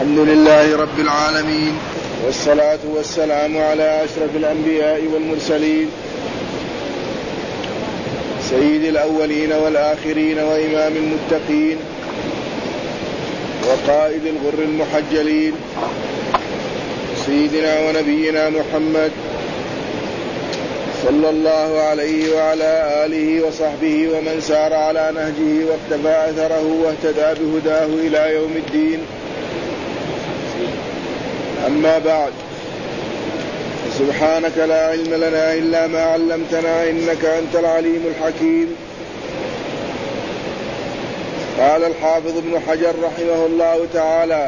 الحمد لله رب العالمين، والصلاة والسلام على أشرف الأنبياء والمرسلين، سيد الأولين والآخرين وإمام المتقين وقائد الغر المحجلين، سيدنا ونبينا محمد صلى الله عليه وعلى آله وصحبه ومن سار على نهجه واقتفى أثره واهتدى بهداه إلى يوم الدين. أما بعد، سبحانك لا علم لنا إلا ما علمتنا إنك أنت العليم الحكيم. قال الحافظ ابن حجر رحمه الله تعالى: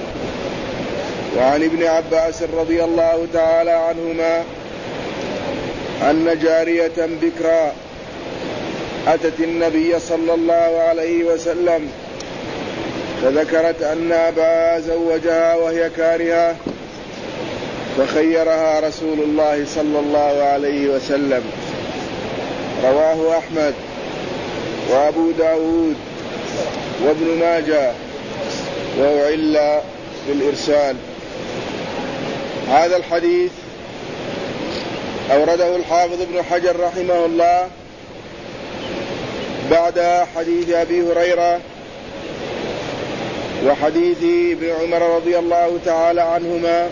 وعن ابن عباس رضي الله تعالى عنهما أن جارية بكرا أتت النبي صلى الله عليه وسلم فذكرت أن أباها زوجها وهي كارهة، فخيرها رسول الله صلى الله عليه وسلم. رواه أحمد وأبو داود وابن ماجه، وأعل بالإرسال. هذا الحديث أورده الحافظ ابن حجر رحمه الله بعد حديث أبي هريرة وحديث ابن عمر رضي الله تعالى عنهما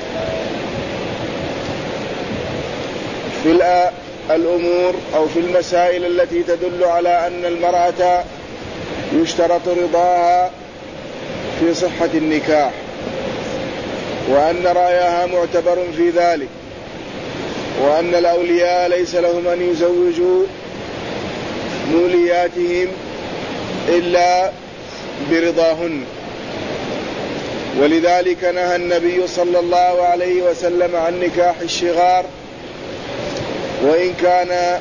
في الأمور أو في المسائل التي تدل على أن المرأة يشترط رضاها في صحة النكاح، وأن رأيها معتبر في ذلك، وأن الأولياء ليس لهم أن يزوجوا مولياتهم إلا برضاهن. ولذلك نهى النبي صلى الله عليه وسلم عن نكاح الشغار، وإن كان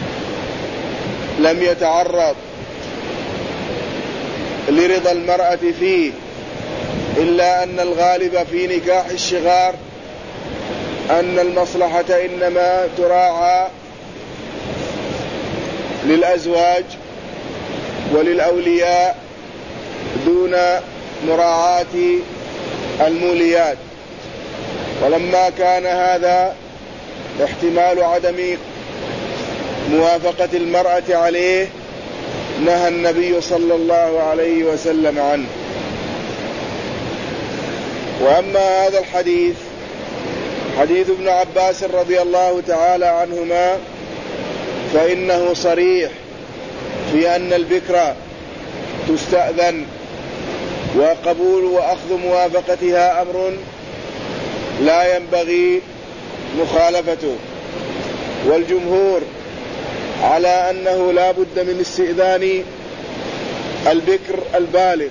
لم يتعرض لرضا المرأة فيه، إلا أن الغالب في نكاح الشغار أن المصلحة إنما تراعى للأزواج وللأولياء دون مراعاة الموليات. ولما كان هذا احتمال عدم موافقة المرأة عليه، نهى النبي صلى الله عليه وسلم عنه. وأما هذا الحديث، حديث ابن عباس رضي الله تعالى عنهما، فإنه صريح في أن البكرة تستأذن، وقبول وأخذ موافقتها أمر لا ينبغي مخالفته. والجمهور على أنه لا بد من استئذان البكر البالغ،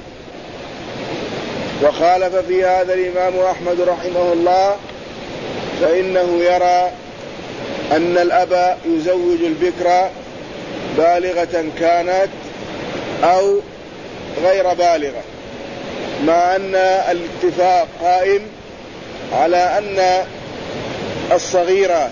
وخالف في هذا الإمام أحمد رحمه الله، فإنه يرى أن الأب يزوج البكر بالغة كانت أو غير بالغة، مع أن الاتفاق قائم على أن الصغيرة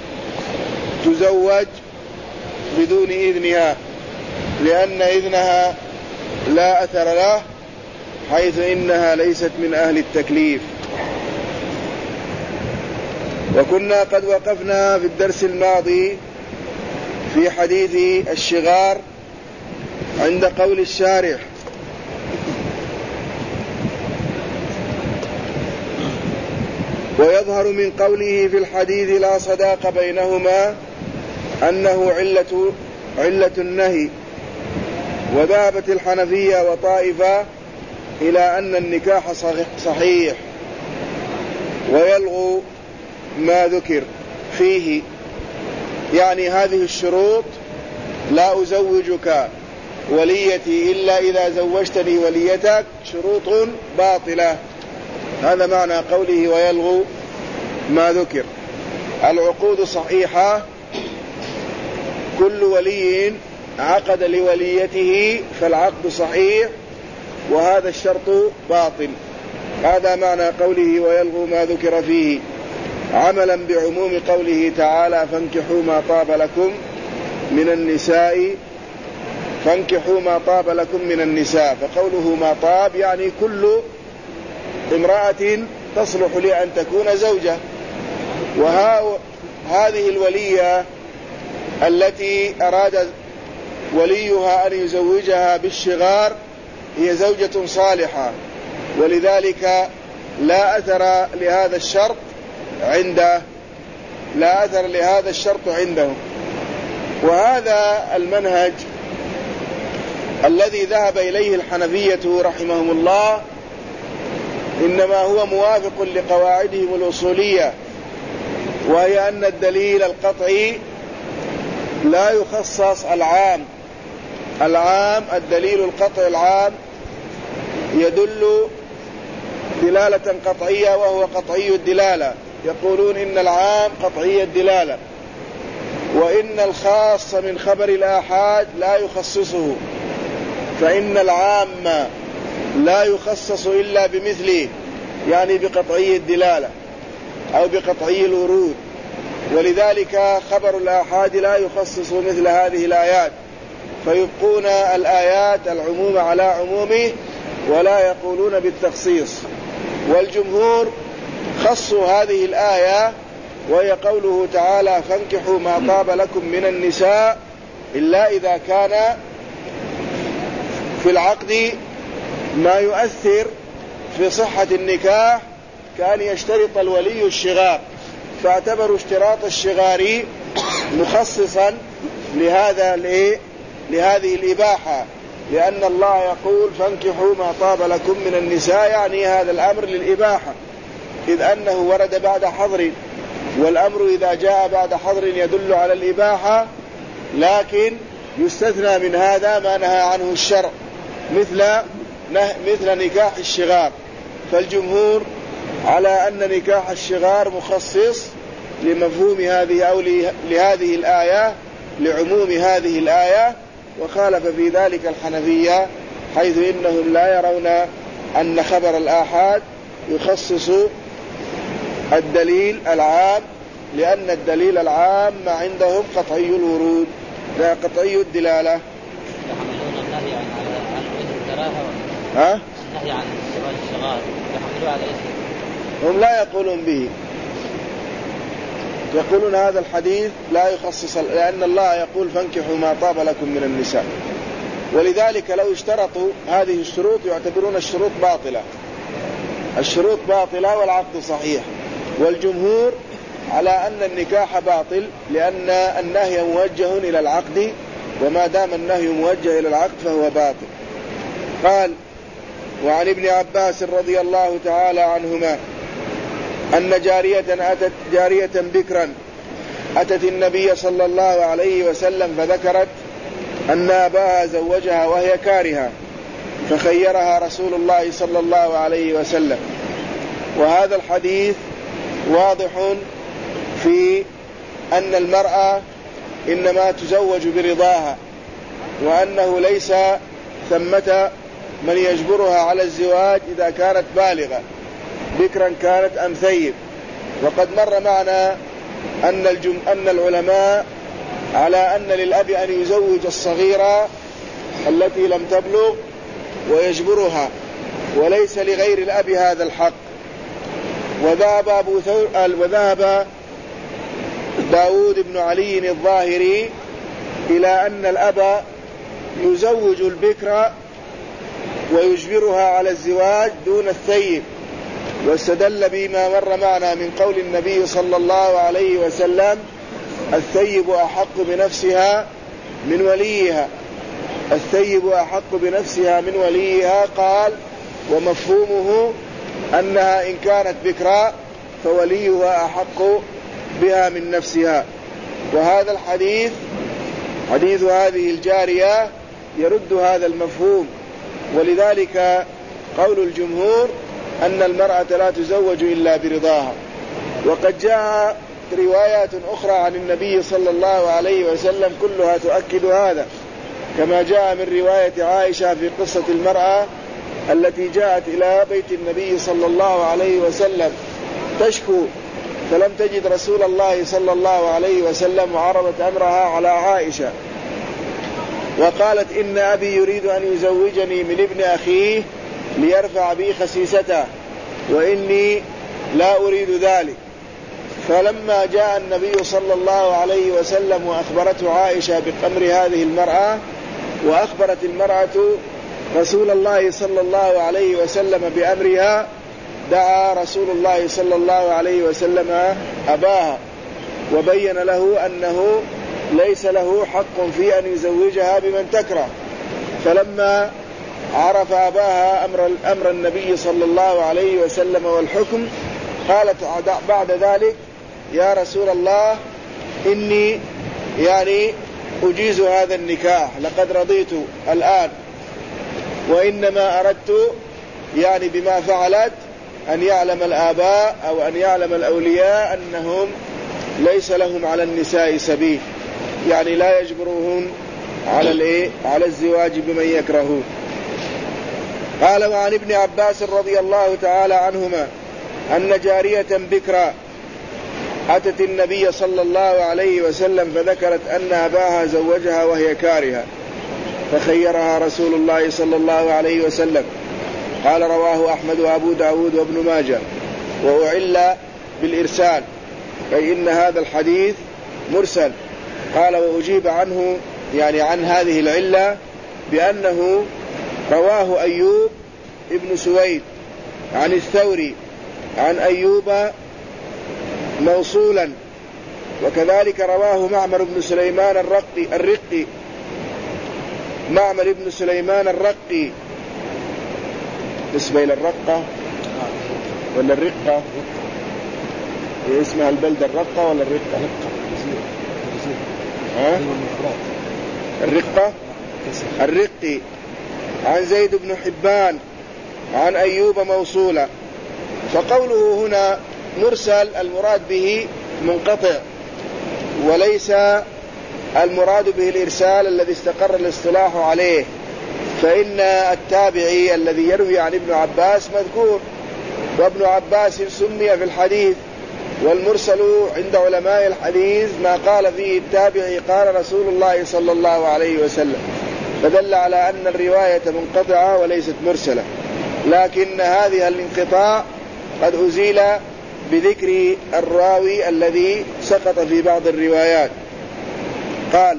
تزوج بدون إذنها، لأن إذنها لا أثر له، حيث إنها ليست من أهل التكليف. وكنا قد وقفنا في الدرس الماضي في حديث الشغار عند قول الشارح: ويظهر من قوله في الحديث لا صداق بينهما أنه علة النهي. وذهبت الحنفية وطائفة إلى أن النكاح صحيح ويلغو ما ذكر فيه، يعني هذه الشروط: لا أزوجك وليتي إلا إذا زوجتني وليتك، شروط باطلة. هذا معنى قوله ويلغو ما ذكر. العقود صحيحة، كل ولي عقد لوليته فالعقد صحيح، وهذا الشرط باطل. هذا معنى قوله ويلغو ما ذكر فيه، عملا بعموم قوله تعالى: فانكحوا ما طاب لكم من النساء، فانكحوا ما طاب لكم من النساء. فقوله ما طاب يعني كل امرأة تصلح لأن تكون زوجة. وهذه الولية التي أراد وليها أن يزوجها بالشغار هي زوجة صالحة، ولذلك لا أثر لهذا الشرط عنده. وهذا المنهج الذي ذهب إليه الحنفية رحمهم الله إنما هو موافق لقواعدهم الأصولية، وهي أن الدليل القطعي لا يخصص العام. الدليل القطعي العام يدل دلالة قطعية وهو قطعي الدلالة، يقولون إن العام قطعي الدلالة، وإن الخاص من خبر الآحاد لا يخصصه، فإن العام لا يخصص إلا بمثله، يعني بقطعي الدلالة أو بقطعي الورود. ولذلك خبر الآحاد لا يخصص مثل هذه الآيات، فيبقون الآيات العموم على عمومه ولا يقولون بالتخصيص. والجمهور خصوا هذه الآية، وهي قوله تعالى فانكحوا ما طاب لكم من النساء إلا إذا كان في العقد ما يؤثر في صحة النكاح، كأن يشترط الولي الشغار، فاعتبروا اشتراط الشغار مخصصا لهذه الإباحة، لأن الله يقول فانكحوا ما طاب لكم من النساء، يعني هذا الأمر للإباحة، إذ أنه ورد بعد حظر، والأمر إذا جاء بعد حظر يدل على الإباحة، لكن يستثنى من هذا ما نهى عنه الشرع مثل نكاح الشغار. فالجمهور على أن نكاح الشغار مخصص لمفهوم هذه أو لهذه الآية، لعموم هذه الآية، وخالف في ذلك الحنفية حيث إنهم لا يرون أن خبر الآحاد يخصص الدليل العام، لأن الدليل العام عندهم قطعي الورود لا قطعي الدلالة. يحملون النهي عن الكراهة النهي عن زواج الشغار يحملون على اسمه، هم لا يقولون به، يقولون هذا الحديث لا يخصص، لأن الله يقول فانكحوا ما طاب لكم من النساء، ولذلك لو اشترطوا هذه الشروط يعتبرون الشروط باطلة والعقد صحيح. والجمهور على أن النكاح باطل، لأن النهي موجه إلى العقد، وما دام النهي موجه إلى العقد فهو باطل. قال وعن ابن عباس رضي الله تعالى عنهما أن جارية بكرا أتت النبي صلى الله عليه وسلم فذكرت أن أباها زوجها وهي كارهة، فخيرها رسول الله صلى الله عليه وسلم. وهذا الحديث واضح في أن المرأة إنما تزوج برضاها، وأنه ليس ثمة من يجبرها على الزواج إذا كانت بالغة، بكرا كانت أم ثيب. وقد مر معنا أن العلماء على أن للأب أن يزوج الصغيرة التي لم تبلغ ويجبرها، وليس لغير الأب هذا الحق. وذهب داود بن علي الظاهري إلى أن الأب يزوج البكر ويجبرها على الزواج دون الثيب، واستدل بما مر معنا من قول النبي صلى الله عليه وسلم الثيب أحق بنفسها من وليها، الثيب أحق بنفسها من وليها. قال ومفهومه أنها إن كانت بكرا فوليها أحق بها من نفسها. وهذا الحديث حديث هذه الجارية يرد هذا المفهوم، ولذلك قول الجمهور أن المرأة لا تزوج إلا برضاها. وقد جاء روايات أخرى عن النبي صلى الله عليه وسلم كلها تؤكد هذا، كما جاء من رواية عائشة في قصة المرأة التي جاءت إلى بيت النبي صلى الله عليه وسلم تشكو، فلم تجد رسول الله صلى الله عليه وسلم، وعرضت أمرها على عائشة وقالت إن أبي يريد أن يزوجني من ابن أخيه ليرفع بي خسيسته، وإني لا أريد ذلك. فلما جاء النبي صلى الله عليه وسلم وأخبرته عائشة بأمر هذه المرأة، وأخبرت المرأة رسول الله صلى الله عليه وسلم بأمرها، دعا رسول الله صلى الله عليه وسلم أباها وبين له أنه ليس له حق في أن يزوجها بمن تكره. فلما عرف أباها أمر النبي صلى الله عليه وسلم والحكم، قالت بعد ذلك: يا رسول الله، إني أجيز هذا النكاح، لقد رضيت الآن، وإنما أردت بما فعلت أن يعلم الآباء أو أن يعلم الأولياء أنهم ليس لهم على النساء سبيل، لا يجبرون على الزواج بمن يكرهون. قال: وعن ابن عباس رضي الله تعالى عنهما أن جارية بكرا أتت النبي صلى الله عليه وسلم فذكرت أن أباها زوجها وهي كارهة، فخيرها رسول الله صلى الله عليه وسلم. قال: رواه أحمد وأبو داود وابن ماجه، وأعل بالإرسال، أي إن هذا الحديث مرسل. قال: وأجيب عنه عن هذه العلة بأنه رواه أيوب ابن سويد عن الثوري عن أيوب موصولا، وكذلك رواه معمر بن سليمان الرقي معمر بن سليمان الرقي، نسبة إلى الرقة ولا الرقة؟ اسمها البلدة الرقة ولا الرقة؟ الرقي عن زيد بن حبان عن أيوب موصولا. فقوله هنا مرسل المراد به منقطع، وليس المراد به الإرسال الذي استقر الاصطلاح عليه، فإن التابعي الذي يروي عن ابن عباس مذكور، وابن عباس سمي في الحديث، والمرسل عند علماء الحديث ما قال فيه التابعي قال رسول الله صلى الله عليه وسلم، فدل على أن الرواية منقطعة وليست مرسلة، لكن هذه الانقطاع قد أزيل بذكر الراوي الذي سقط في بعض الروايات. قال: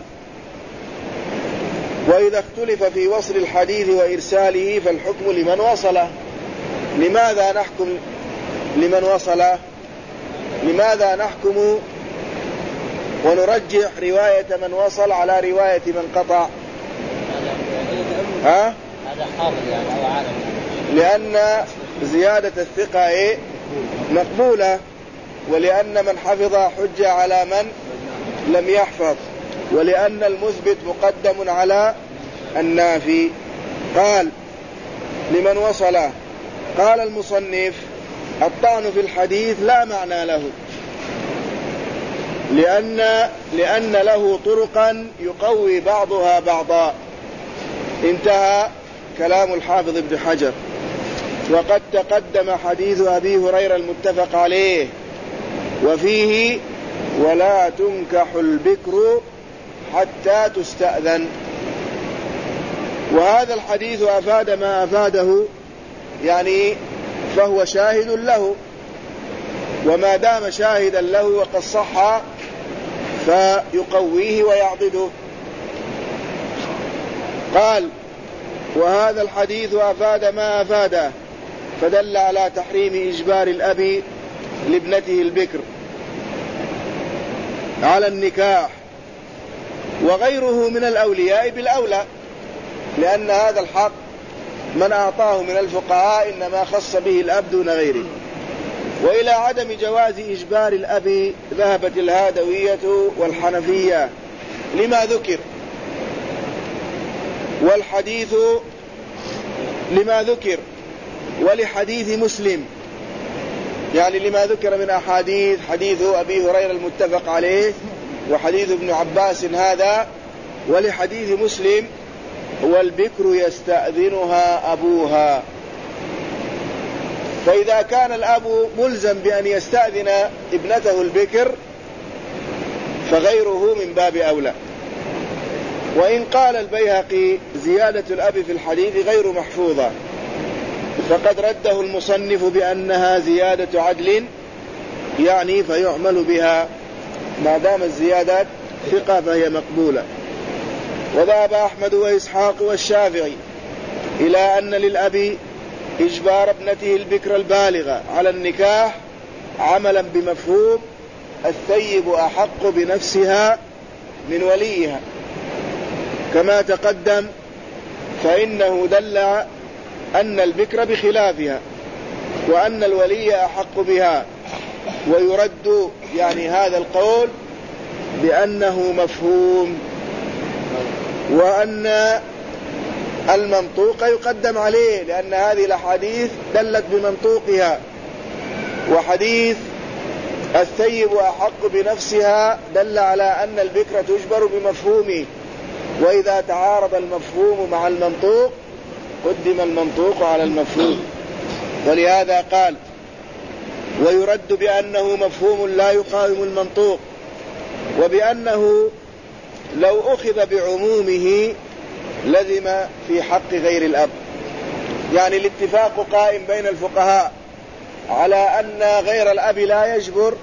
وإذا اختلف في وصل الحديث وإرساله فالحكم لمن وصله. لماذا نحكم لمن وصله؟ لماذا نحكم ونرجح رواية من وصل على رواية من قطع؟ هذا حافظ أو عالم، لأن زيادة الثقة مقبولة، ولأن من حفظ حجة على من لم يحفظ، ولأن المثبت مقدم على النافي. قال: لمن وصله. قال المصنف: الطعن في الحديث لا معنى له، لأن له طرقا يقوي بعضها بعضا. انتهى كلام الحافظ ابن حجر. وقد تقدم حديث أبي هريرة المتفق عليه، وفيه: ولا تنكح البكر حتى تستأذن. وهذا الحديث أفاد ما أفاده، فهو شاهد له، وما دام شاهدا له وقد صح فيقويه ويعضده. قال: وهذا الحديث أفاد ما أفاده، فدل على تحريم إجبار الأب لابنته البكر على النكاح، وغيره من الأولياء بالأولى، لأن هذا الحق من أعطاه من الفقهاء إنما خص به الأب دون غيره. وإلى عدم جواز إجبار الأب ذهبت الهادوية والحنفية لما ذكر، والحديث لما ذكر، ولحديث مسلم، لما ذكر من أحاديث، حديث أبي هريرة المتفق عليه، وحديث ابن عباس هذا، ولحديث مسلم: والبكر يستأذنها أبوها. فإذا كان الأب ملزم بأن يستأذن ابنته البكر فغيره من باب أولى. وإن قال البيهقي: زيادة الأب في الحديث غير محفوظة، فقد رده المصنف بأنها زيادة عدل، يعني فيعمل بها ما دام الزيادات ثقة فهي مقبولة. وذهب أحمد وإسحاق والشافعي إلى أن للأب إجبار ابنته البكر البالغة على النكاح عملا بمفهوم الثيب أحق بنفسها من وليها كما تقدم، فإنه دل أن البكر بخلافها وأن الولي أحق بها. ويرد يعني هذا القول بأنه مفهوم، وأن المنطوق يقدم عليه، لأن هذه الأحاديث دلت بمنطوقها، وحديث الثيب أحق بنفسها دل على أن البكر تجبر بمفهومه، وإذا تعارض المفهوم مع المنطوق قدم المنطوق على المفهوم. ولهذا قال: ويرد بأنه مفهوم لا يقاوم المنطوق، وبأنه لو أخذ بعمومه لزم في حق غير الأب. يعني الاتفاق قائم بين الفقهاء على أن غير الأب لا يجبر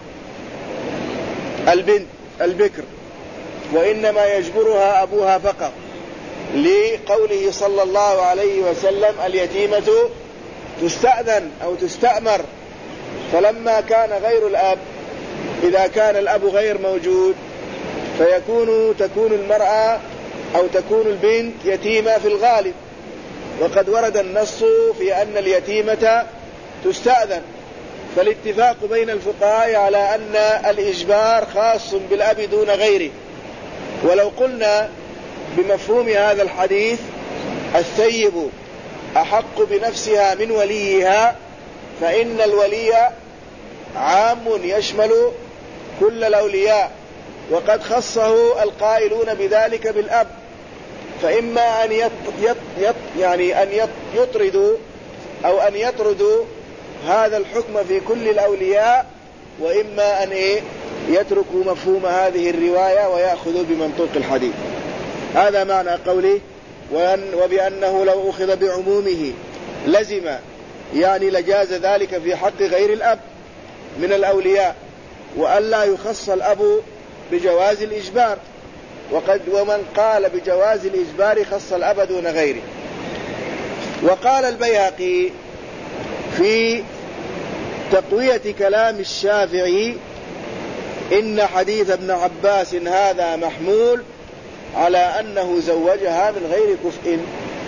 البنت البكر، وإنما يجبرها أبوها فقط، لقوله صلى الله عليه وسلم: اليتيمة تستأذن أو تستأمر. فلما كان غير الأب، إذا كان الأب غير موجود تكون المرأة أو تكون البنت يتيمة في الغالب، وقد ورد النص في أن اليتيمة تستأذن. فالاتفاق بين الفقهاء على أن الإجبار خاص بالأب دون غيره. ولو قلنا بمفهوم هذا الحديث: الثيب أحق بنفسها من وليها، فإن الولي عام يشمل كل الأولياء، وقد خصه القائلون بذلك بالأب، فإما أن يطردوا أو أن يطردوا هذا الحكم في كل الأولياء، وإما أن يتركوا مفهوم هذه الرواية ويأخذوا بمنطوق الحديث. هذا معنى قوله: وبأنه لو أخذ بعمومه لزم، يعني لجاز ذلك في حق غير الأب من الأولياء، وألا يخص الأب بجواز الإجبار. ومن قال بجواز الإجبار خص الأب دون غيره. وقال البيهقي في تقوية كلام الشافعي: إن حديث ابن عباس هذا محمول على أنه زوجها من غير كفء،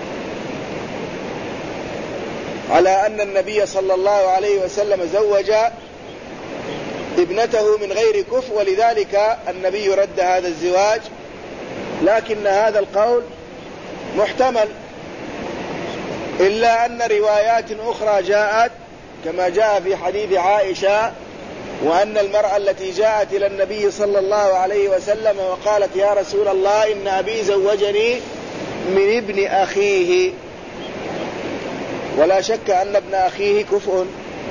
على أن النبي صلى الله عليه وسلم زوج ابنته من غير كفء، ولذلك النبي رد هذا الزواج. لكن هذا القول محتمل، إلا أن روايات أخرى جاءت كما جاء في حديث عائشة، وأن المرأة التي جاءت إلى النبي صلى الله عليه وسلم وقالت: يا رسول الله، إن أبي زوجني من ابن أخيه. ولا شك أن ابن أخيه كفء،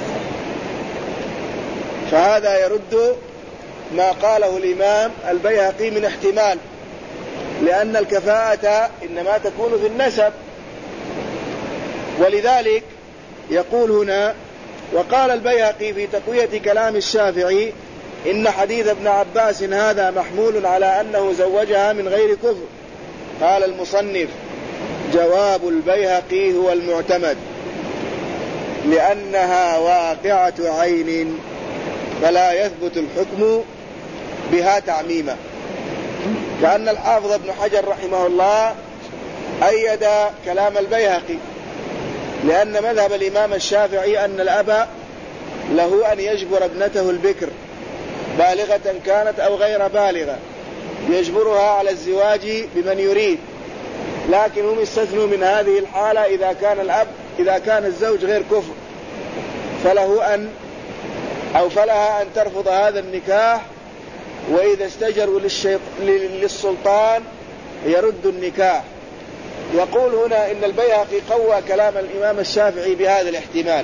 فهذا يرد ما قاله الإمام البيهقي من احتمال، لأن الكفاءة إنما تكون في النسب. ولذلك يقول هنا: وقال البيهقي في تقوية كلام الشافعي: إن حديث ابن عباس هذا محمول على أنه زوجها من غير كفر. قال المصنف: جواب البيهقي هو المعتمد، لأنها واقعة عين، فلا يثبت الحكم بها تعميما. كأن الحافظ ابن حجر رحمه الله أيد كلام البيهقي، لأن مذهب الإمام الشافعي أن الأب له أن يجبر ابنته البكر بالغة كانت أو غير بالغة، يجبرها على الزواج بمن يريد، لكن هم استثنوا من هذه الحالة إذا كان الزوج غير كفر، فلها أن ترفض هذا النكاح، وإذا استجروا للسلطان يرد النكاح. يقول هنا إن البيهقي قوى كلام الإمام الشافعي بهذا الاحتمال،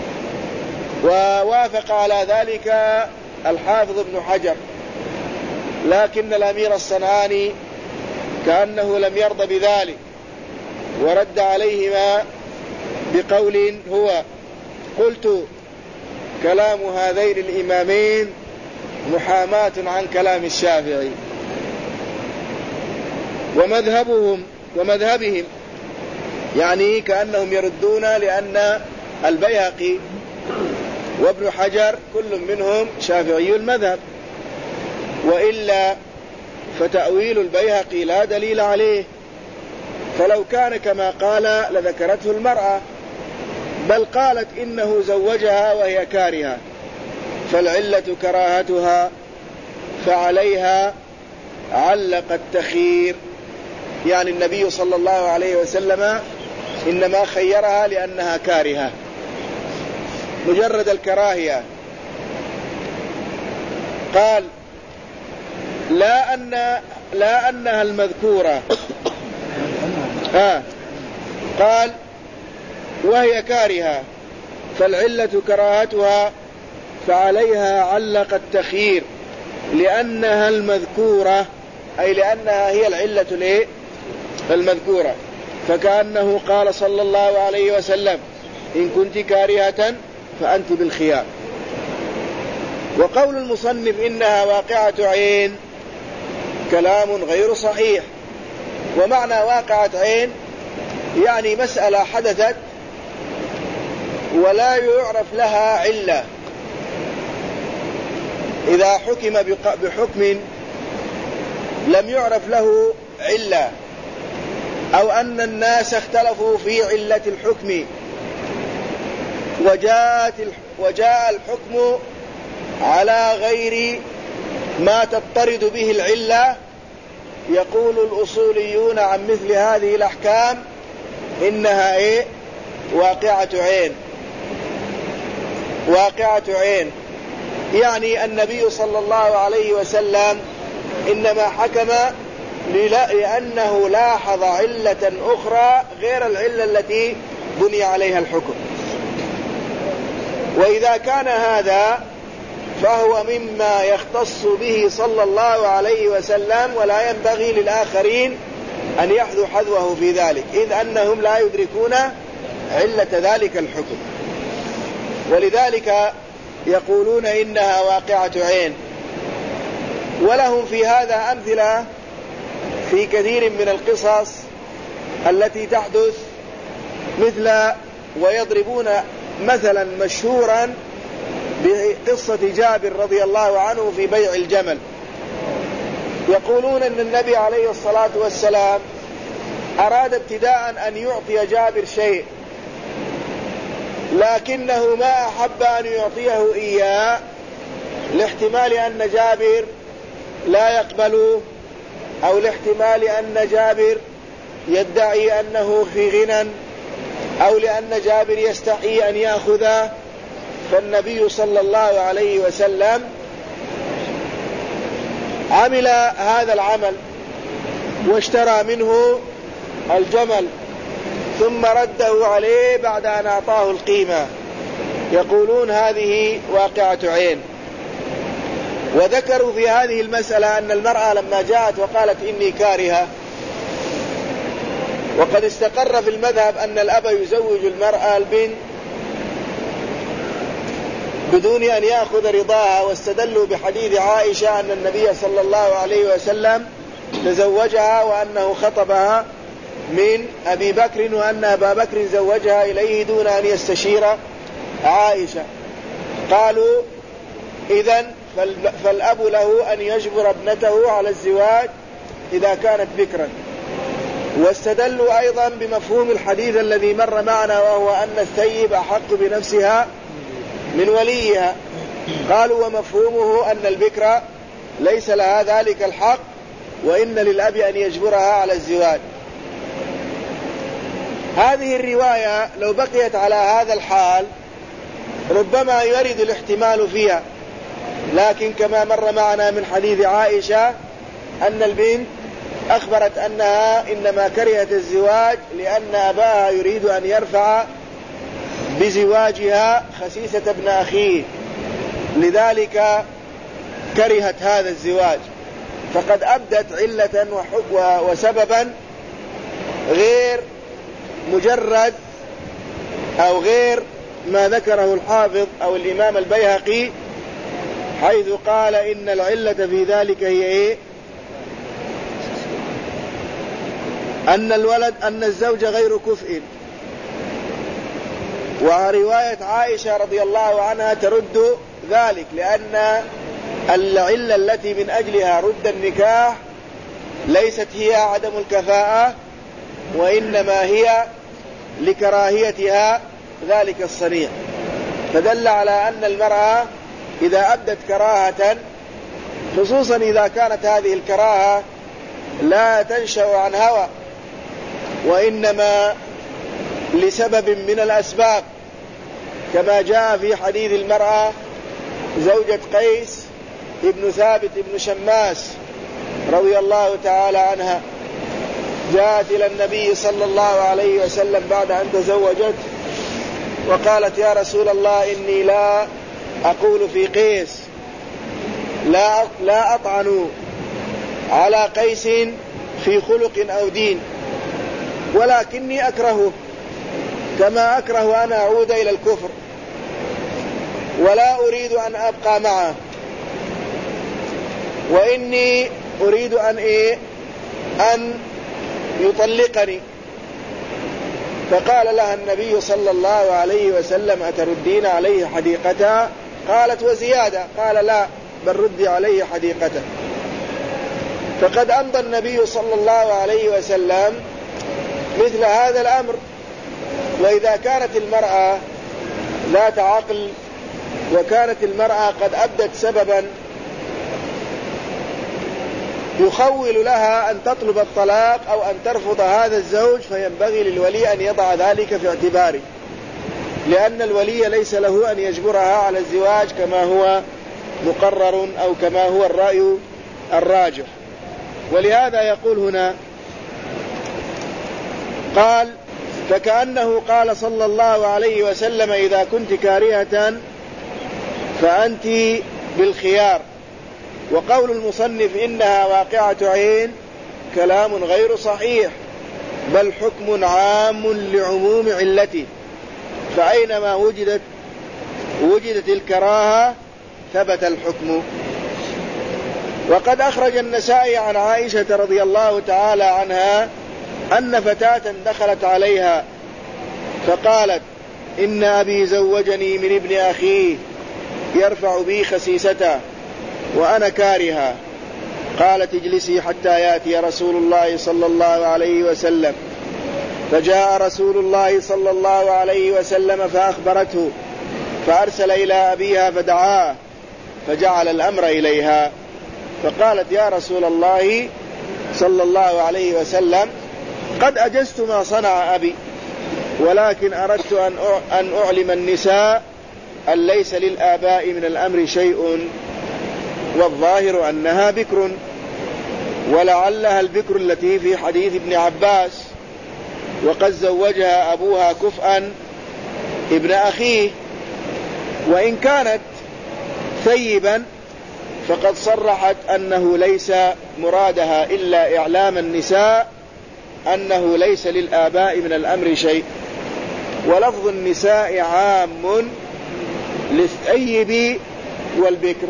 ووافق على ذلك الحافظ ابن حجر، لكن الأمير الصنعاني كأنه لم يرضى بذلك، ورد عليهما بقول هو. قلت كلام هذين الإمامين محاماة عن كلام الشافعي. ومذهبهم يعني كأنهم يردون، لأن البيهقي وابن حجر كل منهم شافعي المذهب، وإلا فتأويل البيهقي لا دليل عليه، فلو كان كما قال لذكرته المرأة، بل قالت إنه زوجها وهي كارهة، فالعلة كراهتها، فعليها علق التخيير، يعني النبي صلى الله عليه وسلم إنما خيرها لأنها كارهة مجرد الكراهية. قال لا أنها المذكورة، قال وهي كارهة فالعلة كراهتها، فعليها علق التخيير لأنها المذكورة، أي لأنها هي العلة المذكورة، فكأنه قال صلى الله عليه وسلم إن كنت كارهة فأنت بالخيار. وقول المصنف إنها واقعة عين كلام غير صحيح. ومعنى واقعة عين يعني مسألة حدثت ولا يعرف لها علة، إذا حكم بحكم لم يعرف له علة، أو أن الناس اختلفوا في علة الحكم وجاء الحكم على غير ما تضطرد به العلة، يقول الأصوليون عن مثل هذه الأحكام إنها واقعة عين. واقعة عين يعني النبي صلى الله عليه وسلم إنما حكم لأنه لاحظ علة أخرى غير العلة التي بني عليها الحكم. وإذا كان هذا فهو مما يختص به صلى الله عليه وسلم، ولا ينبغي للآخرين أن يحذوا حذوه في ذلك، إذ أنهم لا يدركون علة ذلك الحكم، ولذلك يقولون إنها واقعة عين. ولهم في هذا أمثلة في كثير من القصص التي تحدث، مثل ويضربون مثلا مشهورا بقصة جابر رضي الله عنه في بيع الجمل. يقولون أن النبي عليه الصلاة والسلام أراد ابتداء أن يعطي جابر شيء، لكنه ما أحب أن يعطيه إياه لاحتمال أن جابر لا يقبله، أو لاحتمال أن جابر يدعي أنه في غنى، أو لأن جابر يستحي أن يأخذه. فالنبي صلى الله عليه وسلم عمل هذا العمل واشترى منه الجمل، ثم رده عليه بعد أن أعطاه القيمة. يقولون هذه واقعة عين. وذكروا في هذه المسألة أن المرأة لما جاءت وقالت إني كارهة، وقد استقر في المذهب أن الأب يزوج المرأة البنت بدون أن يأخذ رضاها، واستدلوا بحديث عائشة أن النبي صلى الله عليه وسلم تزوجها وأنه خطبها من أبي بكر، وأن أبا بكر زوجها إليه دون أن يستشير عائشة. قالوا إذن فالأب له أن يجبر ابنته على الزواج إذا كانت بكرا. واستدلوا أيضا بمفهوم الحديث الذي مر معنا، وهو أن الثيب أحق بنفسها من وليها. قالوا ومفهومه أن البكرة ليس لها ذلك الحق، وإن للأب أن يجبرها على الزواج. هذه الرواية لو بقيت على هذا الحال ربما يرد الاحتمال فيها، لكن كما مر معنا من حديث عائشة أن البنت أخبرت أنها إنما كرهت الزواج لأن أباها يريد أن يرفع بزواجها خسيسة ابن أخيه، لذلك كرهت هذا الزواج. فقد أبدت علة وسببا غير مجرد أو غير ما ذكره الحافظ أو الإمام البيهقي، حيث قال إن العلة في ذلك هي إيه؟ أن الزوج غير كفء. ورواية عائشة رضي الله عنها ترد ذلك، لأن العلة التي من أجلها رد النكاح ليست هي عدم الكفاءة، وإنما هي لكراهيتها ذلك الصنيع. فدل على أن المرأة إذا أبدت كراهة، خصوصا إذا كانت هذه الكراهة لا تنشأ عن هوى، وإنما لسبب من الأسباب، كما جاء في حديث المرأة زوجة قيس ابن ثابت ابن شماس رضي الله تعالى عنها، جاءت إلى النبي صلى الله عليه وسلم بعد أن تزوجت وقالت: يا رسول الله، إني لا أقول في قيس، لا أطعن على قيس في خلق أو دين، ولكني أكرهه كما أكره أن أعود إلى الكفر، ولا أريد أن أبقى معه، وإني أريد أن يطلقني. فقال لها النبي صلى الله عليه وسلم: أتردين عليه حديقته؟ قالت: وزيادة. قال: لا، بل ردي عليه حديقته. فقد أمضى النبي صلى الله عليه وسلم مثل هذا الأمر. وإذا كانت المرأة ذات عقل، وكانت المرأة قد أبدت سببا يخول لها أن تطلب الطلاق أو أن ترفض هذا الزوج، فينبغي للولي أن يضع ذلك في اعتباره، لأن الولي ليس له أن يجبرها على الزواج كما هو مقرر أو كما هو الرأي الراجح. ولهذا يقول هنا، قال: فكأنه قال صلى الله عليه وسلم: إذا كنت كارهة فأنت بالخيار. وقول المصنف إنها واقعة عين كلام غير صحيح، بل حكم عام لعموم علته، فأينما وجدت الكراهة ثبت الحكم. وقد أخرج النسائي عن عائشة رضي الله تعالى عنها أن فتاة دخلت عليها فقالت: إن أبي زوجني من ابن أخيه يرفع بي خسيسته وأنا كارها. قالت: اجلسي حتى يأتي رسول الله صلى الله عليه وسلم. فجاء رسول الله صلى الله عليه وسلم فأخبرته، فأرسل إلى أبيها فدعاه، فجعل الأمر إليها. فقالت: يا رسول الله صلى الله عليه وسلم، قد أجزت ما صنع أبي، ولكن أردت أن أعلم النساء أن ليس للآباء من الأمر شيء، والظاهر أنها بكر، ولعلها البكر التي في حديث ابن عباس، وقد زوجها أبوها كفءا ابن أخيه. وإن كانت ثيبا فقد صرحت أنه ليس مرادها إلا إعلام النساء أنه ليس للآباء من الأمر شيء. ولفظ النساء عام للثيب والبكر.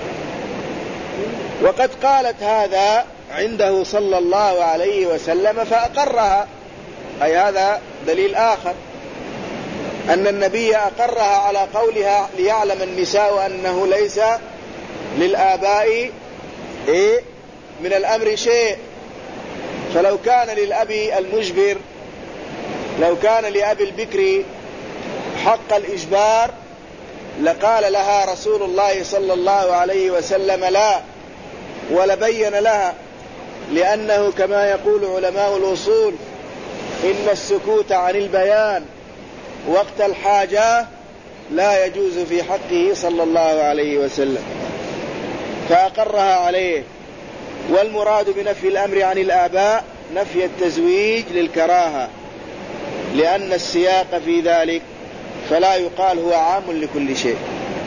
وقد قالت هذا عنده صلى الله عليه وسلم فأقرها، أي هذا دليل آخر أن النبي أقرها على قولها ليعلم النساء أنه ليس للآباء من الأمر شيء. فلو كان للأب المجبر، لو كان لأبي البكر حق الإجبار، لقال لها رسول الله صلى الله عليه وسلم لا، ولبين لها، لأنه كما يقول علماء الأصول: إن السكوت عن البيان وقت الحاجة لا يجوز في حقه صلى الله عليه وسلم، فأقرها عليه. والمراد بنفي الأمر عن الآباء نفي التزويج للكراهة، لأن السياق في ذلك، فلا يقال هو عام لكل شيء.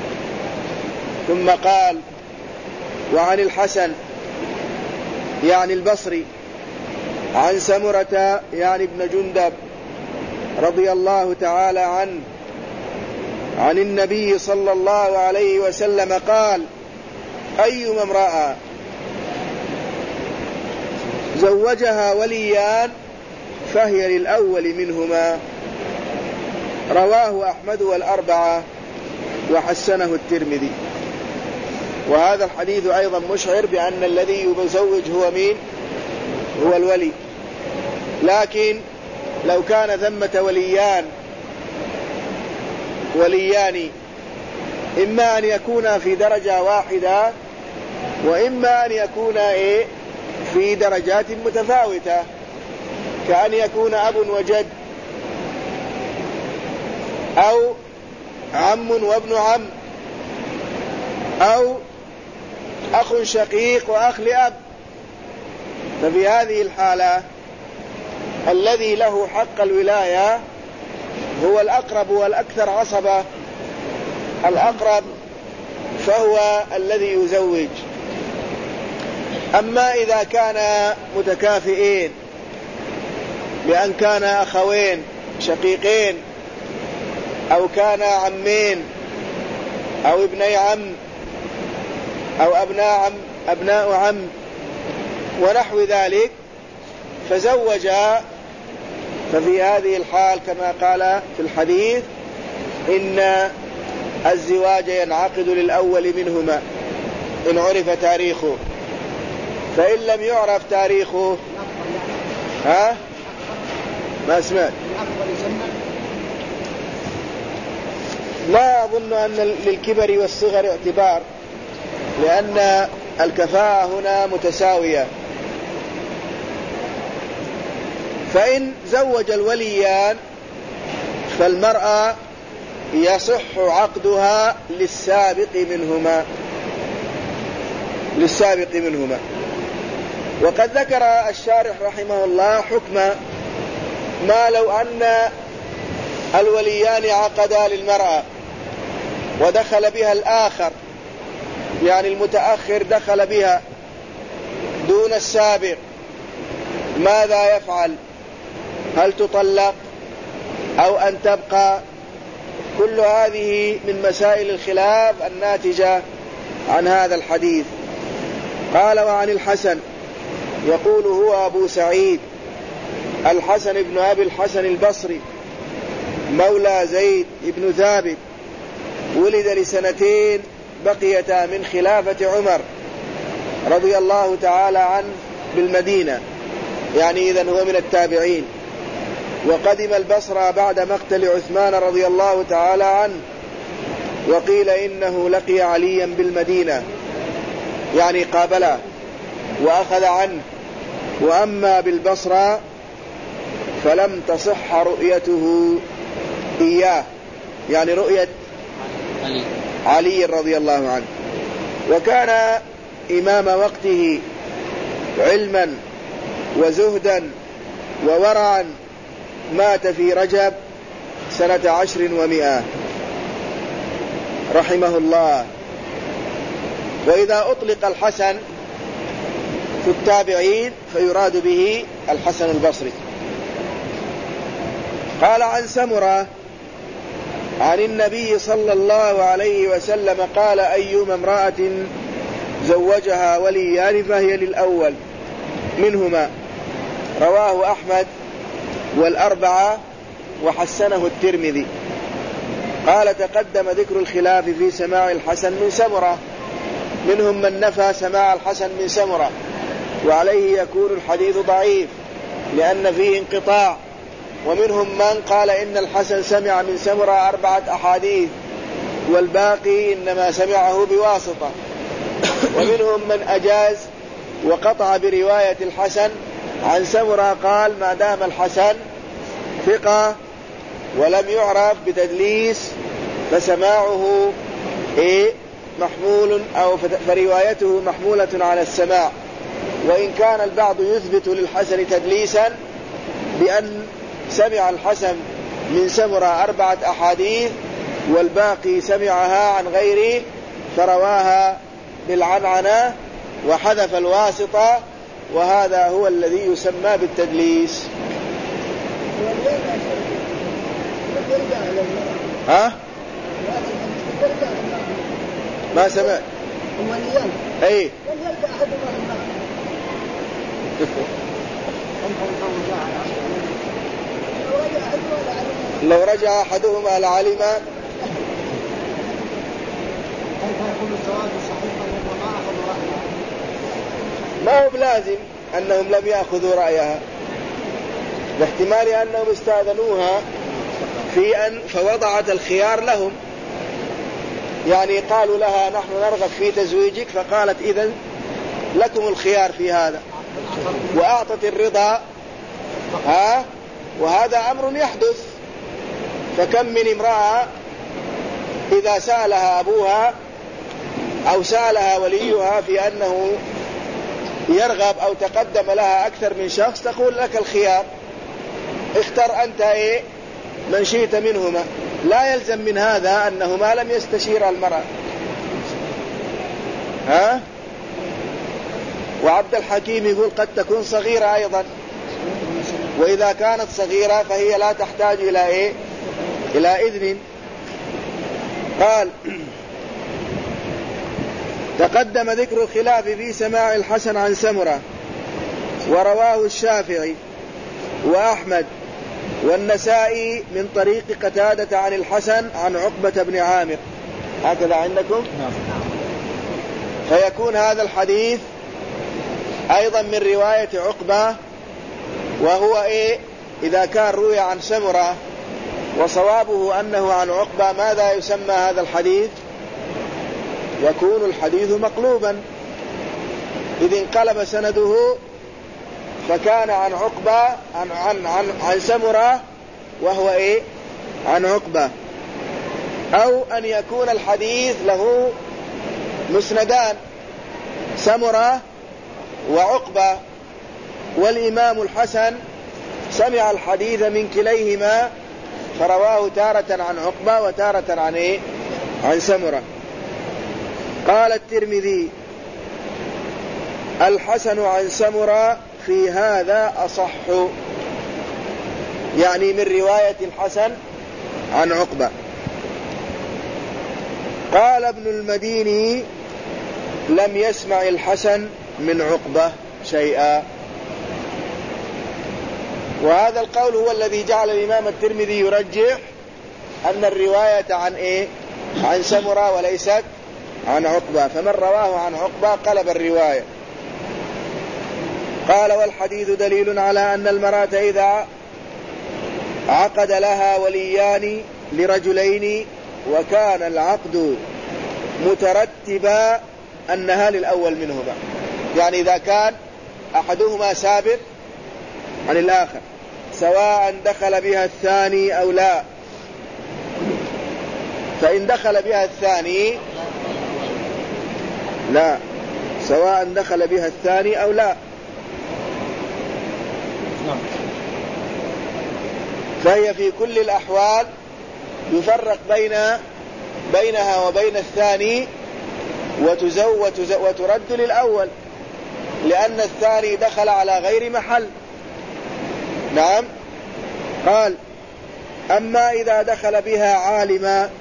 ثم قال: وعن الحسن يعني البصري، عن سمرة يعني ابن جندب، رضي الله تعالى عنه عن النبي صلى الله عليه وسلم قال: أيما امرأة زوجها وليان فهي للأول منهما. رواه أحمد والأربعة وحسنه الترمذي. وهذا الحديث أيضا مشعر بأن الذي يزوج هو مين؟ هو الولي. لكن لو كان ثمة وليان إما أن يكون في درجة واحدة وإما أن يكون في درجات متفاوتة، كأن يكون أب وجد أو عم وابن عم أو أخ شقيق وأخ لأب. ففي هذه الحالة الذي له حق الولاية هو الأقرب والأكثر عصبة. الأقرب فهو الذي يزوج. أما إذا كان متكافئين بأن كان أخوين شقيقين أو كان عمين أو ابني عم أو أبناء عم ونحو ذلك فزوجا، ففي هذه الحال كما قال في الحديث إن الزواج ينعقد للأول منهما إن عرف تاريخه. فإن لم يعرف تاريخه ما سمعت. لا أظن أن للكبر والصغر اعتبار، لأن الكفاءة هنا متساوية. فإن زوج الوليان فالمرأة يصح عقدها للسابق منهما. وقد ذكر الشارح رحمه الله حكم ما لو أن الوليان عقدا للمرأة ودخل بها الآخر، يعني المتأخر دخل بها دون السابق، ماذا يفعل؟ هل تطلق أو أن تبقى؟ كل هذه من مسائل الخلاف الناتجة عن هذا الحديث. قال: وعن الحسن يقول هو أبو سعيد الحسن بن أبي الحسن البصري مولى زيد بن ثابت، ولد لسنتين بقيتا من خلافة عمر رضي الله تعالى عنه بالمدينة، يعني إذن هو من التابعين. وقدم البصرة بعد مقتل عثمان رضي الله تعالى عنه، وقيل إنه لقي عليا بالمدينة، يعني قابله وأخذ عنه. وأما بالبصرة فلم تصح رؤيته إياه، يعني رؤية علي رضي الله عنه. وكان إمام وقته علما وزهدا وورعا، مات في رجب سنة 10 و100 رحمه الله. وإذا أطلق الحسن في التابعين فيراد به الحسن البصري. قال: عن سمرة عن النبي صلى الله عليه وسلم قال: أيما امرأة زوجها وليان فهي للأول منهما. رواه أحمد والأربعة وحسنه الترمذي. قال: تقدم ذكر الخلاف في سماع الحسن من سمرة، منهم من نفى سماع الحسن من سمرة، وعليه يكون الحديث ضعيف لأن فيه انقطاع. ومنهم من قال إن الحسن سمع من سمرة 4 أحاديث والباقي إنما سمعه بواسطة. ومنهم من أجاز وقطع برواية الحسن عن سمرة، قال: ما دام الحسن ثقة ولم يعرف بتدليس فسماعه محمول أو فروايته محمولة على السماع. وإن كان البعض يثبت للحسن تدليسا بأن سمع الحسن من سمرة 4 أحاديث والباقي سمعها عن غيره فرواها بالعنعنة وحذف الواسطة، وهذا هو الذي يسمى بالتدليس. ها؟ ما سمعت. اي لو رجع أحدهما لعلم. ما هو بلازم أنهم لم يأخذوا رأيها، واحتمال أنهم استأذنوها في أن فوضعت الخيار لهم، يعني قالوا لها نحن نرغب في تزويجك، فقالت إذن لكم الخيار في هذا، وأعطت الرضا. وهذا أمر يحدث، فكم من امرأة إذا سألها أبوها أو سألها وليها في أنه يرغب أو تقدم لها أكثر من شخص، تقول لك الخيار، اختر أنت من شئت منهما. لا يلزم من هذا أنه ما لم يستشير المرأة. وعبد الحكيم يقول قد تكون صغيرة أيضا، وإذا كانت صغيرة فهي لا تحتاج إلى إذن. قال تقدم ذكر الخلاف في سماع الحسن عن سمرة، ورواه الشافعي وأحمد والنسائي من طريق قتادة عن الحسن عن عقبة بن عامر. هكذا عندكم؟ فيكون هذا الحديث أيضا من رواية عقبة، وهو إذا كان روي عن سمرة وصوابه أنه عن عقبة، ماذا يسمى هذا الحديث؟ يكون الحديث مقلوبا، إذ انقلب سنده فكان عن عقبة عن سمرة وهو عن عقبة. أو أن يكون الحديث له مسندان، سمرة وعقبة، والإمام الحسن سمع الحديث من كليهما فرواه تارة عن عقبة وتارة عن سمرة. قال الترمذي الحسن عن سمرة في هذا أصح، يعني من رواية الحسن عن عقبة. قال ابن المديني لم يسمع الحسن من عقبة شيئا. وهذا القول هو الذي جعل الإمام الترمذي يرجح أن الرواية عن سمرة وليست عن عقبة، فمن رواه عن عقبة قلب الرواية. قال والحديث دليل على أن المرأة إذا عقد لها وليان لرجلين وكان العقد مترتبا أنها للأول منهما، يعني إذا كان أحدهما سابق عن الآخر سواء دخل بها الثاني أو لا، فإن دخل بها الثاني لا، سواء دخل بها الثاني أو لا، فهي في كل الأحوال يفرق بينها وبين الثاني وترد للأول، لأن الثاني دخل على غير محل. نعم. قال أما إذا دخل بها عالما،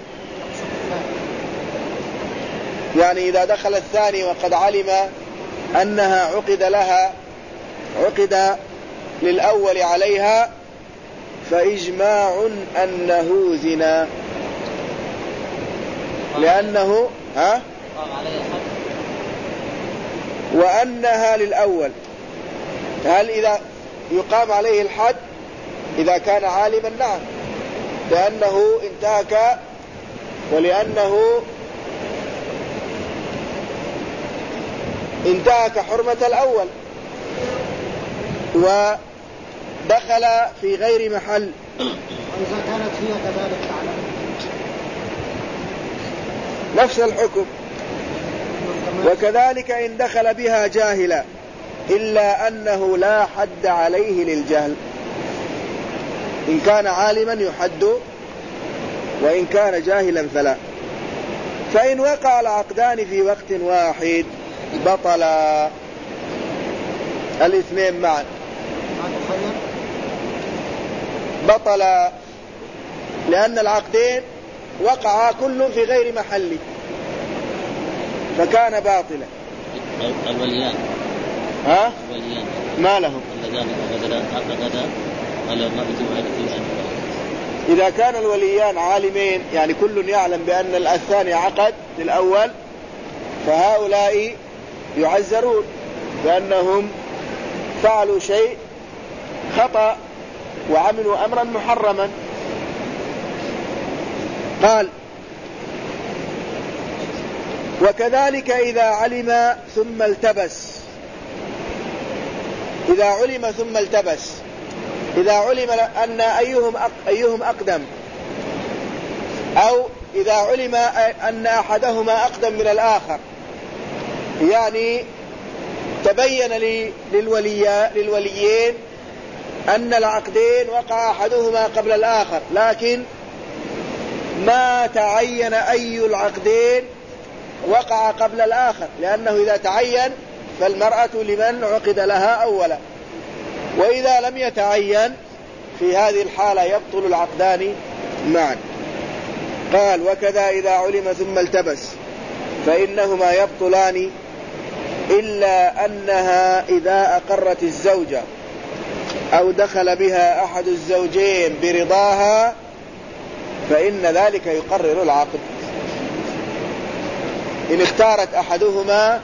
يعني إذا دخل الثاني وقد علم أنها عقد للأول عليها، فإجماع أنه زنا، لأنه وأنها للأول. هل إذا يقام عليه الحد إذا كان عالما؟ نعم، لأنه انتهك، ولأنه انتهك حرمة الأول ودخل في غير محل. وإذا كانت هي كذلك تعلم نفس الحكم. وكذلك إن دخل بها جاهلا، إلا أنه لا حد عليه للجهل، إن كان عالما يحد، وإن كان جاهلا فلا. فإن وقع العقدان في وقت واحد بطل الاثنين معا، بطل لأن العقدين وقعا كل في غير محله فكان باطلا. الوليان الوليان ما لهم إذا كان الوليان عالمين، يعني كل يعلم بأن الثاني عقد للأول، فهؤلاء يعذرون بأنهم فعلوا شيء خطأ وعملوا أمرا محرما. قال: وكذلك إذا علم ثم التبس. إذا علم ثم التبس، إذا علم أن أيهم أقدم، أو إذا علم أن أحدهما أقدم من الآخر، يعني تبين للوليين أن العقدين وقع أحدهما قبل الآخر، لكن ما تعين أي العقدين وقع قبل الآخر، لأنه إذا تعين فالمرأة لمن عقد لها أولا، وإذا لم يتعين في هذه الحالة يبطل العقدان معا. قال: وكذا إذا علم ثم التبس فإنهما يبطلان، إلا أنها إذا أقرت الزوجة أو دخل بها أحد الزوجين برضاها فإن ذلك يقرر العقد. إن اختارت أحدهما،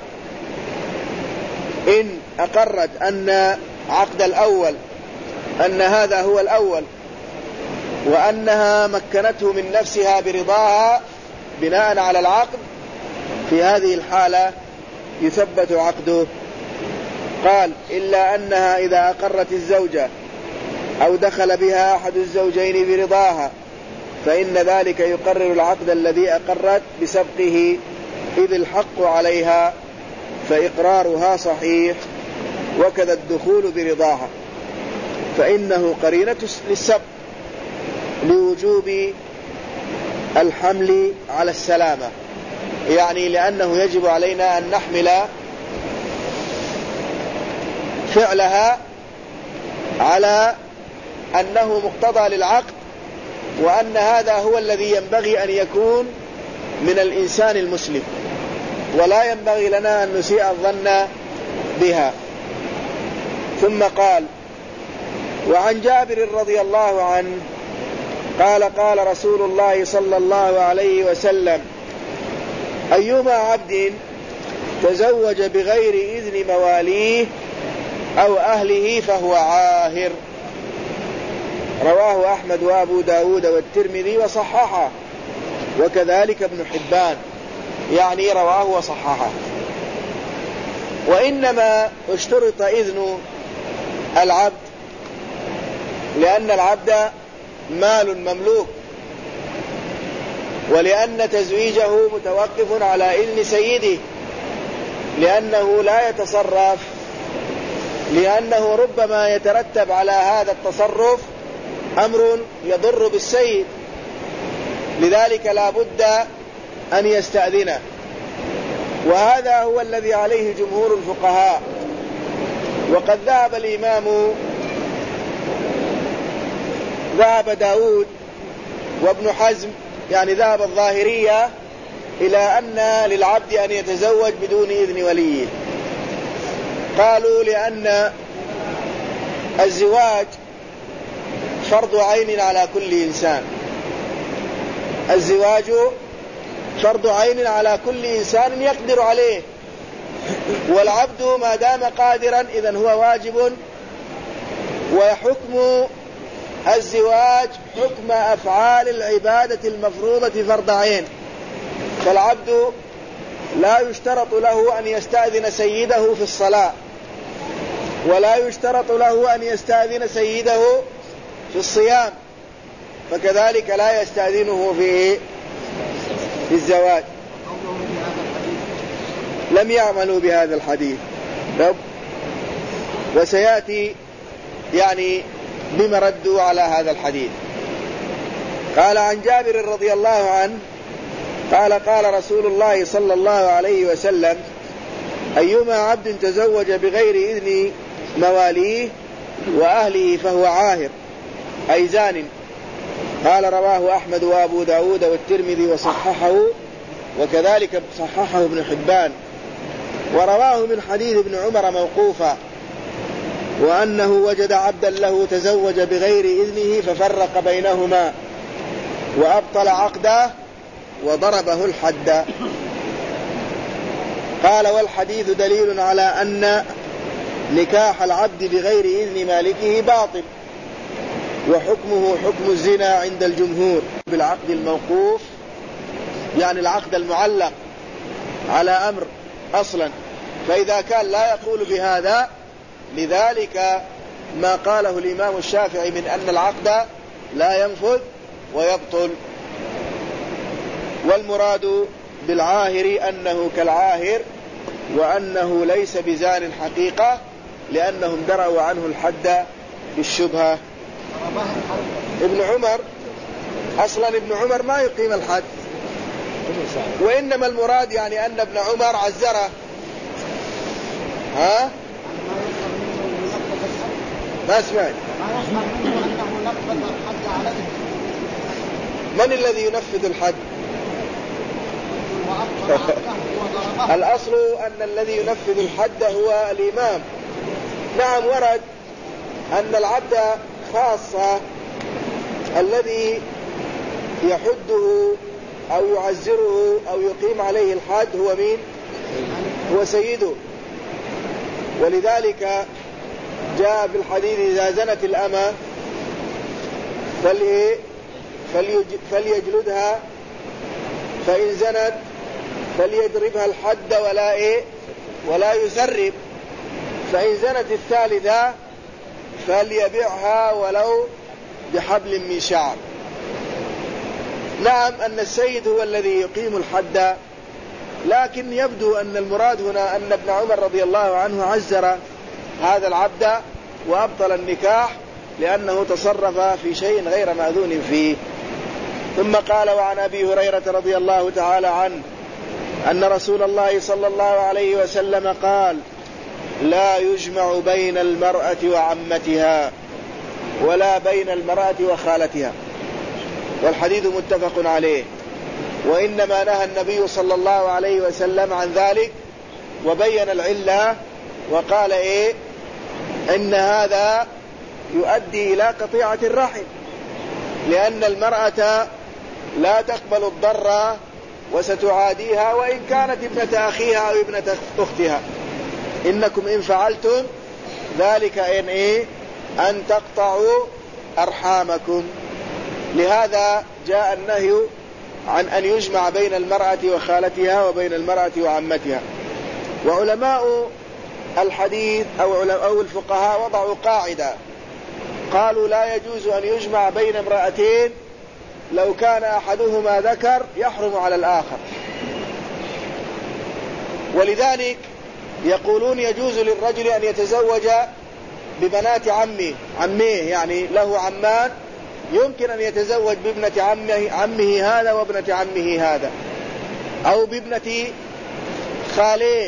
إن أقرت أن عقد الأول أن هذا هو الأول، وأنها مكنته من نفسها برضاها بناء على العقد، في هذه الحالة يثبت عقده. قال: إلا أنها إذا أقرت الزوجة أو دخل بها أحد الزوجين برضاها فإن ذلك يقرر العقد الذي أقرت بسبقه، إذ الحق عليها فإقرارها صحيح، وكذا الدخول برضاها فإنه قرينة للسبق لوجوب الحمل على السلامة، يعني لأنه يجب علينا أن نحمل فعلها على أنه مقتضى للعقد، وأن هذا هو الذي ينبغي أن يكون من الإنسان المسلم، ولا ينبغي لنا أن نسيء الظن بها. ثم قال: وعن جابر رضي الله عنه قال: قال رسول الله صلى الله عليه وسلم: أيما عبد تزوج بغير إذن مواليه أو أهله فهو عاهر. رواه أحمد وأبو داود والترمذي وصححه، وكذلك ابن حبان، يعني رواه وصححه. وإنما اشترط إذن العبد لأن العبد مال مملوك، ولأن تزويجه متوقف على إذن سيده، لأنه لا يتصرف، لأنه ربما يترتب على هذا التصرف أمر يضر بالسيد، لذلك لا بد أن يستأذنه. وهذا هو الذي عليه جمهور الفقهاء. وقد ذهب داود وابن حزم، يعني ذهب الظاهرية إلى أن للعبد أن يتزوج بدون إذن وليه. قالوا لأن الزواج فرض عين على كل إنسان، الزواج فرض عين على كل إنسان يقدر عليه، والعبد ما دام قادرا إذن هو واجب. وحكم الزواج حكم أفعال العبادة المفروضة فرض عين، فالعبد لا يشترط له أن يستأذن سيده في الصلاة، ولا يشترط له أن يستأذن سيده في الصيام، فكذلك لا يستأذنه في الزواج. لم يعملوا بهذا الحديث، وسيأتي يعني بما ردوا على هذا الحديث. قال: عن جابر رضي الله عنه قال: قال رسول الله صلى الله عليه وسلم: أيما عبد تزوج بغير إذن مواليه وأهله فهو عاهر، أي زان. قال رواه أحمد وأبو داود والترمذي وصححه، وكذلك صححه ابن حبان. ورواه من حديث ابن عمر موقوفا، وأنه وجد عبدا له تزوج بغير إذنه ففرق بينهما وأبطل عقده وضربه الحد. قال والحديث دليل على أن نكاح العبد بغير إذن مالكه باطل، وحكمه حكم الزنا عند الجمهور بالعقد الموقوف، يعني العقد المعلق على أمر أصلا. فإذا كان لا يقول بهذا، لذلك ما قاله الإمام الشافعي من أن العقد لا ينفذ ويبطل. والمراد بالعاهر أنه كالعاهر، وأنه ليس بزان حقيقة، لأنهم درأوا عنه الحد بالشبهة. ابن عمر أصلا ابن عمر ما يقيم الحد، وإنما المراد يعني أن ابن عمر عزره. ها؟ ما سمعت. من الذي ينفذ الحد؟ الأصل أن الذي ينفذ الحد هو الإمام. نعم، ورد أن العبد خاصة الذي يحده أو يعزره أو يقيم عليه الحد هو مين؟ هو سيده. ولذلك جاء في الحديث إذا زنت الأمة فليجلدها، فإن زنت فليضربها الحد ولا يسرب، فإن زنت الثالثة فليبيعها ولو بحبل من شعر. نعم أن السيد هو الذي يقيم الحد، لكن يبدو أن المراد هنا أن ابن عمر رضي الله عنه عزر هذا العبد وأبطل النكاح لأنه تصرف في شيء غير مأذون فيه. ثم قال وعن أبي هريرة رضي الله تعالى عنه أن رسول الله صلى الله عليه وسلم قال لا يجمع بين المرأة وعمتها ولا بين المرأة وخالتها، والحديث متفق عليه. وإنما نهى النبي صلى الله عليه وسلم عن ذلك وبين العلة، وقال إن هذا يؤدي إلى قطيعة الرحم، لأن المرأة لا تقبل الضر وستعاديها وإن كانت ابنة أخيها أو ابنة أختها. إنكم إن فعلتم ذلك أن تقطعوا أرحامكم. لهذا جاء النهي عن أن يجمع بين المرأة وخالتها وبين المرأة وعمتها. وعلماء الحديث أو الفقهاء وضعوا قاعدة، قالوا لا يجوز أن يجمع بين امرأتين لو كان أحدهما ذكر يحرم على الآخر. ولذلك يقولون يجوز للرجل أن يتزوج ببنات عمه، يعني له عمان، يمكن أن يتزوج بابنة عمه هذا وابنة عمه هذا، أو بابنة خاليه،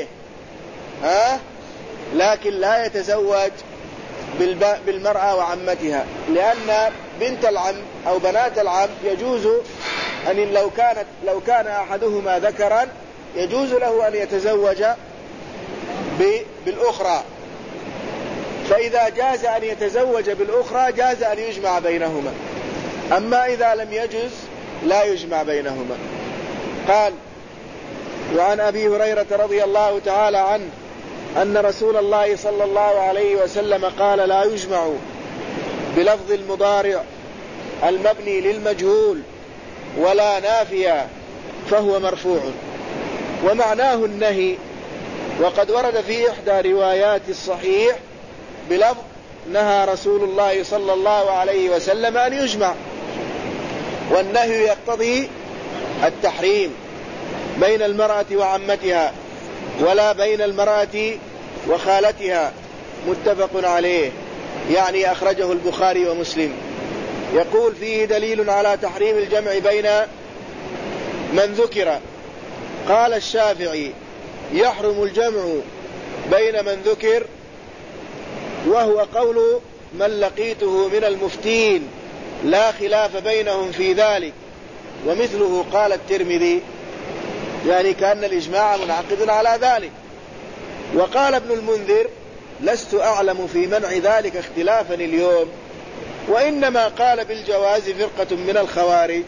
لكن لا يتزوج بالمرأة وعمتها، لأن بنت العم أو بنات العم يجوز أن لو كان أحدهما ذكرا يجوز له أن يتزوج بالأخرى، فإذا جاز أن يتزوج بالأخرى جاز أن يجمع بينهما، أما إذا لم يجز لا يجمع بينهما. قال وعن أبي هريرة رضي الله تعالى عنه أن رسول الله صلى الله عليه وسلم قال لا يجمع بلفظ المضارع المبني للمجهول ولا نافيا فهو مرفوع، ومعناه النهي. وقد ورد في إحدى روايات الصحيح بلفظ نهى رسول الله صلى الله عليه وسلم أن يجمع، والنهي يقتضي التحريم بين المرأة وعمتها ولا بين المرأة وخالتها، متفق عليه، يعني أخرجه البخاري ومسلم. يقول فيه دليل على تحريم الجمع بين من ذكر. قال الشافعي يحرم الجمع بين من ذكر، وهو قول من لقيته من المفتين لا خلاف بينهم في ذلك، ومثله قال الترمذي، يعني كأن الإجماع منعقد على ذلك. وقال ابن المنذر: لست أعلم في منع ذلك اختلافا اليوم، وإنما قال بالجواز فرقة من الخوارج.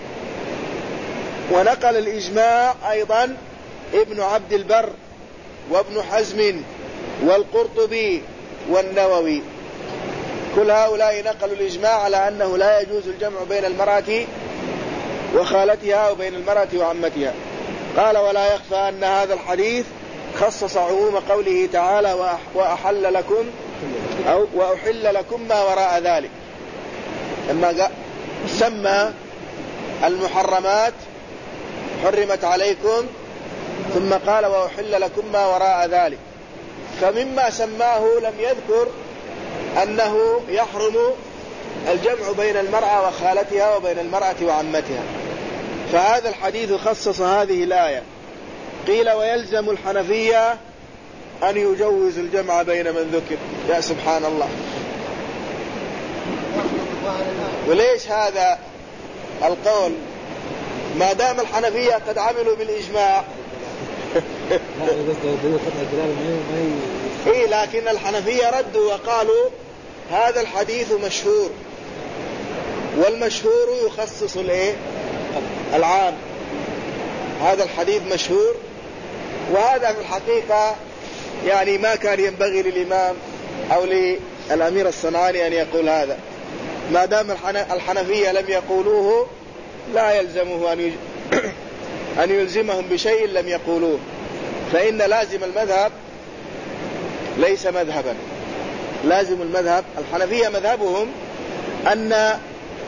ونقل الإجماع أيضا ابن عبد البر وابن حزم والقرطبي والنووي، كل هؤلاء نقلوا الإجماع على أنه لا يجوز الجمع بين المرأة وخالتها وبين المرأة وعمتها. قال: ولا يخفى أن هذا الحديث خصص عموم قوله تعالى: وأحل لكم ما وراء ذلك، لما سمى المحرمات حرمت عليكم، ثم قال: وأحل لكم ما وراء ذلك. فمما سماه لم يذكر أنه يحرم الجمع بين المرأة وخالتها وبين المرأة وعمتها، فهذا الحديث خصص هذه الآية. قيل: ويلزم الحنفية أن يجوز الجمع بين من ذكر. يا سبحان الله، وليش هذا القول ما دام الحنفية قد عملوا بالإجماع؟ لكن الحنفية ردوا وقالوا هذا الحديث مشهور، والمشهور يخصص العام. هذا الحديث مشهور، وهذا في الحقيقة يعني ما كان ينبغي للإمام أو للأمير الصنعاني أن يقول هذا. ما دام الحنفية لم يقولوه لا يلزمه أن يلزمهم بشيء لم يقولوه، فإن لازم المذهب ليس مذهبا. لازم المذهب الحنفية مذهبهم أن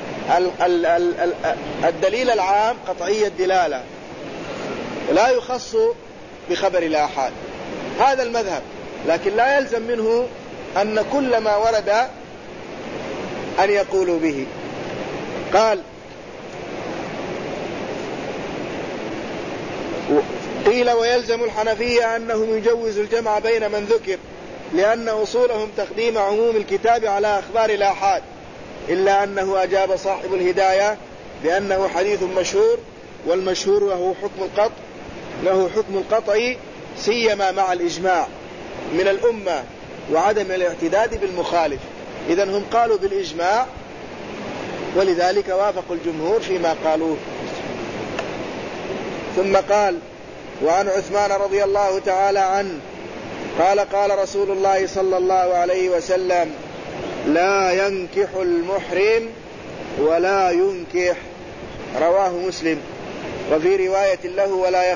الدليل العام قطعي الدلالة لا يخص بخبر الآحاد، هذا المذهب، لكن لا يلزم منه أن كل ما ورد أن يقولوا به. قال: قيل: ويلزم الحنفية أنهم يجوز الجمع بين من ذكر، لأن أصولهم تقديم عموم الكتاب على أخبار الآحاد، إلا أنه أجاب صاحب الهداية بأنه حديث مشهور، والمشهور له حكم القطع، سيما مع الإجماع من الأمة وعدم الاعتداد بالمخالف. إذن هم قالوا بالإجماع، ولذلك وافقوا الجمهور فيما قالوه. ثم قال: وعن عثمان رضي الله تعالى عنه قال: قال رسول الله صلى الله عليه وسلم: لا ينكح المحرم ولا ينكح. رواه مسلم. وفي رواية له: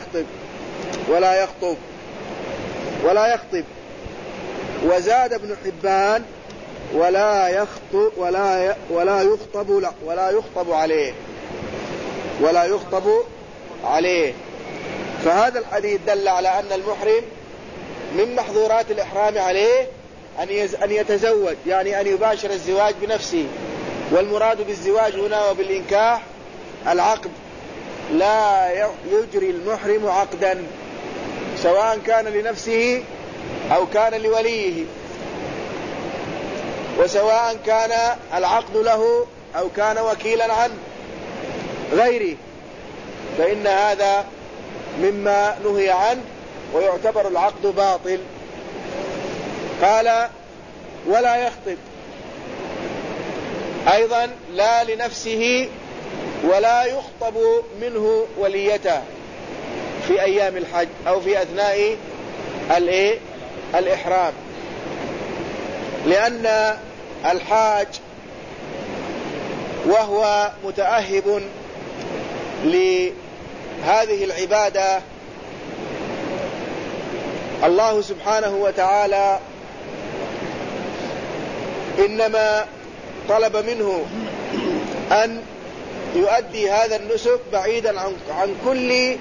ولا يخطب. وزاد ابن حبان: ولا يخطب عليه. فهذا الحديث دل على أن المحرم من محظورات الإحرام عليه أن يتزوج، يعني أن يباشر الزواج بنفسه. والمراد بالزواج هنا وبالإنكاح العقد، لا يجري المحرم عقدا سواء كان لنفسه أو كان لوليه، وسواء كان العقد له أو كان وكيلا عن غيره، فإن هذا مما نهي عنه ويعتبر العقد باطل. قال: ولا يخطب أيضا لا لنفسه، ولا يخطب منه وليته في أيام الحج أو في أثناء الإحرام، لأن الحاج وهو متأهب لهذه العبادة الله سبحانه وتعالى إنما طلب منه أن يؤدي هذا النسك بعيدا عن كل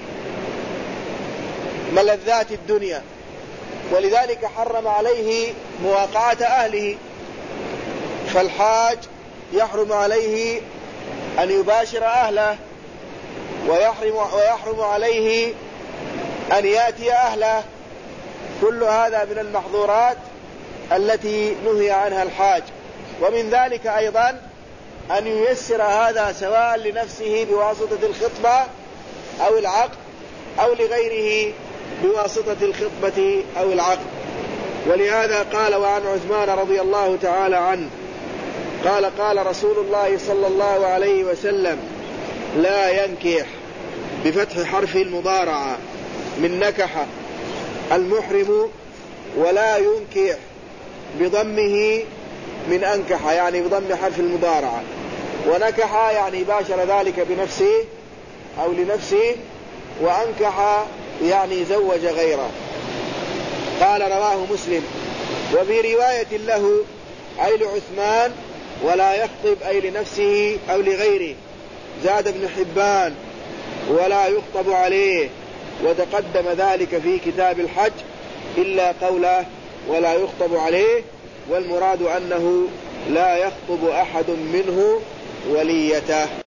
ملذات الدنيا، ولذلك حرم عليه مواقعة أهله. فالحاج يحرم عليه أن يباشر أهله، ويحرم عليه أن يأتي أهله. كل هذا من المحظورات التي نهي عنها الحاج. ومن ذلك أيضا أن ييسر هذا سواء لنفسه بواسطة الخطبة أو العقد أو لغيره بواسطة الخطبة أو العقد. ولهذا قال وعن عثمان رضي الله تعالى عنه قال قال رسول الله صلى الله عليه وسلم لا ينكح بفتح حرف المضارعة من نكح المحرم، ولا ينكح بضمه من أنكح يعني بضم حرف المضارعة، ونكح يعني باشر ذلك بنفسه أو لنفسه، وأنكح يعني زوج غيره. قال رواه مسلم. وفي رواية له أي لعثمان ولا يخطب أي لنفسه أو لغيره. زاد ابن حبان ولا يخطب عليه، وتقدم ذلك في كتاب الحج إلا قوله ولا يخطب عليه، والمراد أنه لا يخطب أحد منه وليته.